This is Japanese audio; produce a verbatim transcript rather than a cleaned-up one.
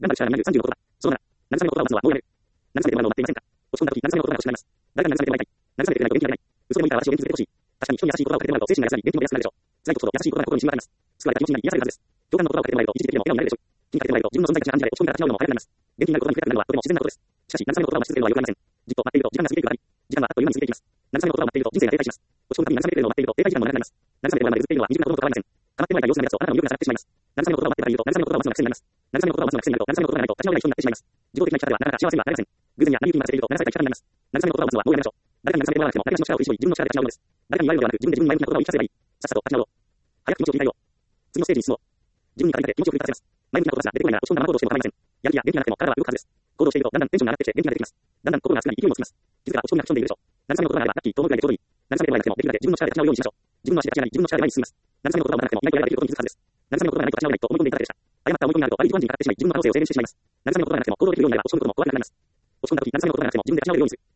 頑張る力になるさんじゅうの言葉。そのなな、慰めの言葉を待つのはもうやめる。慰めの言葉を待っていませんか。落ち込んだ時、慰めの言葉が欲しくなります。誰かに慰めてもらいたい。慰めてくれないと元気になれない。嘘でもいいから私を元気づけてほしい。確かに人に優しい言葉をかけてもらうと精神が安らぎ、元気も安くなるでしょう。辛いことほど優しい言葉が心に染み渡ります。救われた気持ちになり癒されるはずです。共感の言葉をかけてもらえると一時的でも笑顔になれるでしょう。気にかけてもらえると自分の存在価値が感じられ、落ち込みから立ち直るのも早くなります。元気になることに触れたくなるのはとても自然なことです。しかし、慰めの言葉を待ち続けるのはよくありません。じっと待っていると時間が過ぎていくばかり。時間はあっという間に過ぎていきます。慰めの言葉を待っていると人生が停滞します。落ち込むたびに慰めてくれるのを待っていると停滞時間も長くなります。慰めてもらうまでずっといるのは未熟なことも変わりません。構ってもらいたい様子のやつとあなたの魅力が下がってしまいます。慰めの言葉を待っていると慰めの言葉を待つのが癖になります。慰めの言葉を待つのが癖になると慰めの言葉がないと立ち直れない人になってしまいます。自動的な生き方ではなかなか幸せにはなれません。偶然や何かに任せていると流された生き方になります。慰めの言葉を待つのはもうやめましょう。誰かに慰めてもらわなくても誰かしの力を振り絞り自分の力で立ち直るのです。誰かに言われるのではなく自分で自分に前向きな言葉を言い聞かせればいい。さっさと立ち直ろう。早く気持ちを切り替えよう。次のステージに進もう。自分に語りかけ気持ちを奮い立たせます。前向きな言葉が出てこないなら落ち込んだまま行動しても構いません。やる気や元気がなくても体は動くはずです。行動しているとだんだんテンションが上がってきて元気が出てきます。だんだん心が熱くなり勢いもつきます。気づけば落ち込みが吹っ飛んでいるでしょう。慰めの言葉があればラッキーと思うぐらいでちょうどいい。慰めてもらえなくてもできるだけ自分の力で立ち直るようにしましょう。自分の足で立ち上がり自分の力で前に進みます。慰めの言葉がなくても意外とやればできることに気づくはずです。慰めの言葉がないと立ち直れないと思い込んでいただけでした。誤った思い込みがあると悪い自慢にかかってしまい自分の可能性を制限してしまいます。慰めの言葉がなくても行動できるようになれば落ち込むことも怖くなくなります。落ち込んだ時、慰めの言葉がなくても自分で立ち直れるようにする。